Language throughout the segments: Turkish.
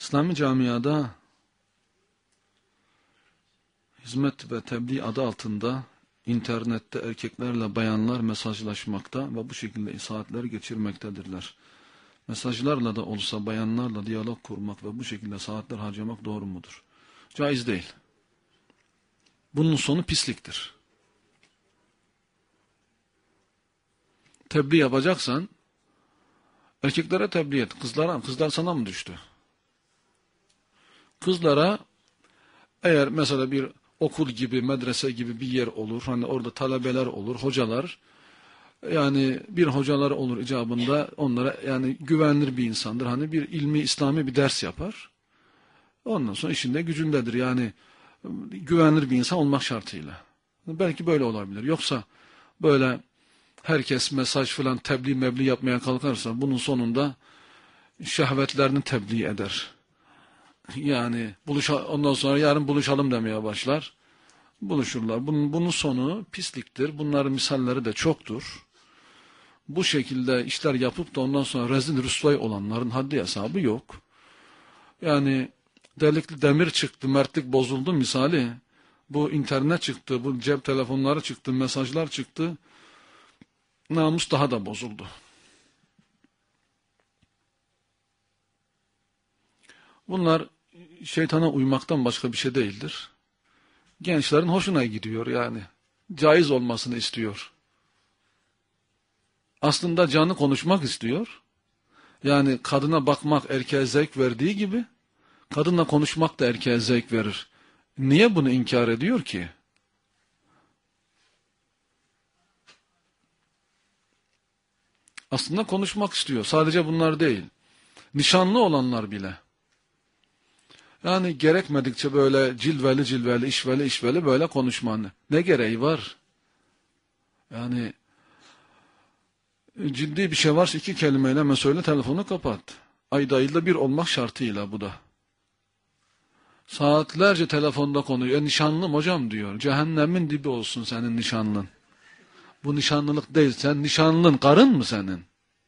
İslami camiada hizmet ve tebliğ adı altında internette erkeklerle bayanlar mesajlaşmakta ve bu şekilde saatler geçirmektedirler. Mesajlarla da olsa bayanlarla diyalog kurmak ve bu şekilde saatler harcamak doğru mudur? Caiz değil. Bunun sonu pisliktir. Tebliğ yapacaksan erkeklere tebliğ et. Kızlar sana mı düştü? Kızlara eğer mesela bir okul gibi, medrese gibi bir yer olur, hani orada talebeler olur, hocalar, yani bir hocalar olur icabında onlara, yani güvenilir bir insandır. Hani bir ilmi, İslami bir ders yapar. Ondan sonra işinde gücündedir. Yani güvenilir bir insan olmak şartıyla. Belki böyle olabilir. Yoksa böyle herkes mesaj falan tebliğ yapmaya kalkarsa bunun sonunda şehvetlerini tebliğ eder. Yani ondan sonra yarın buluşalım demeye başlar. Buluşurlar. Bunun sonu pisliktir. Bunların misalleri de çoktur. Bu şekilde işler yapıp da ondan sonra rezil rüsvay olanların haddi hesabı yok. Yani delikli demir çıktı, mertlik bozuldu misali. Bu internet çıktı, bu cep telefonları çıktı, mesajlar çıktı. Namus daha da bozuldu. Bunlar şeytana uymaktan başka bir şey değildir. Gençlerin hoşuna gidiyor yani. Caiz olmasını istiyor. Aslında canı konuşmak istiyor. Yani kadına bakmak erkeğe zevk verdiği gibi kadınla konuşmak da erkeğe zevk verir. Niye bunu inkar ediyor ki? Aslında konuşmak istiyor. Sadece bunlar değil. Nişanlı olanlar bile. Yani gerekmedikçe böyle cilveli, işveli böyle konuşma. Ne gereği var? Yani ciddi bir şey varsa 2 kelimeyle hemen söyle, telefonu kapat. Ayda yılda bir olmak şartıyla bu da. Saatlerce telefonda konuşuyor. Nişanlım hocam diyor. Cehennemin dibi olsun senin nişanlın. Bu nişanlılık değil. Sen nişanlın karın mı senin?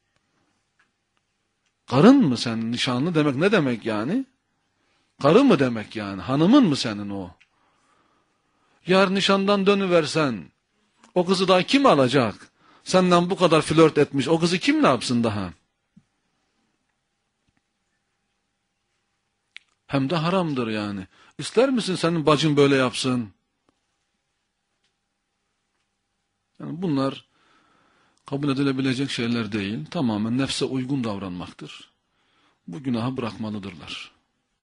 Karın mı senin nişanlı demek ne demek yani? Karı mı demek yani? Hanımın mı senin o? Yarın nişandan dönüversen o kızı daha kim alacak? Senden bu kadar flört etmiş. O kızı kim ne yapsın daha? Hem de haramdır yani. İster misin senin bacın böyle yapsın? Yani bunlar kabul edilebilecek şeyler değil. Tamamen nefse uygun davranmaktır. Bu günahı bırakmalıdırlar.